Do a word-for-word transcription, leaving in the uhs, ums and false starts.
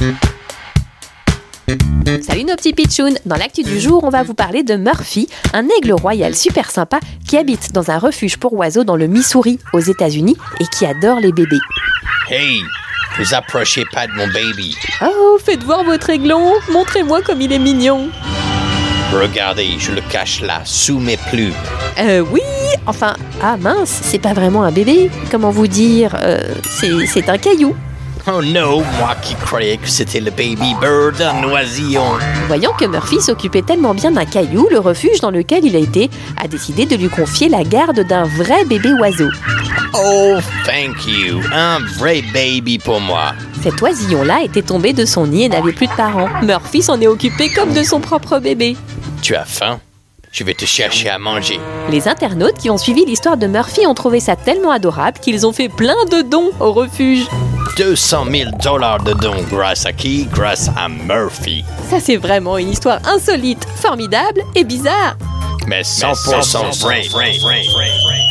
Salut nos petits pitchouns. Dans l'actu du jour, on va vous parler de Murphy, un aigle royal super sympa qui habite dans un refuge pour oiseaux dans le Missouri, aux États-Unis, et qui adore les bébés. Hey, vous approchez pas de mon baby. Oh, faites voir votre aiglon. Montrez-moi comme il est mignon. Regardez, je le cache là, sous mes plumes. Euh, oui, enfin, ah mince, c'est pas vraiment un bébé. Comment vous dire, euh, c'est, c'est un caillou. Oh non, moi qui croyais que c'était le baby bird, un oisillon. Voyant que Murphy s'occupait tellement bien d'un caillou, le refuge dans lequel il a été a décidé de lui confier la garde d'un vrai bébé oiseau. Oh, thank you, un vrai baby pour moi. Cet oisillon-là était tombé de son nid et n'avait plus de parents. Murphy s'en est occupé comme de son propre bébé. Tu as faim? Je vais te chercher à manger. Les internautes qui ont suivi l'histoire de Murphy ont trouvé ça tellement adorable qu'ils ont fait plein de dons au refuge. deux cent mille dollars de dons, grâce à qui? Grâce à Murphy. Ça, c'est vraiment une histoire insolite, formidable et bizarre. Mais cent pour cent vrai.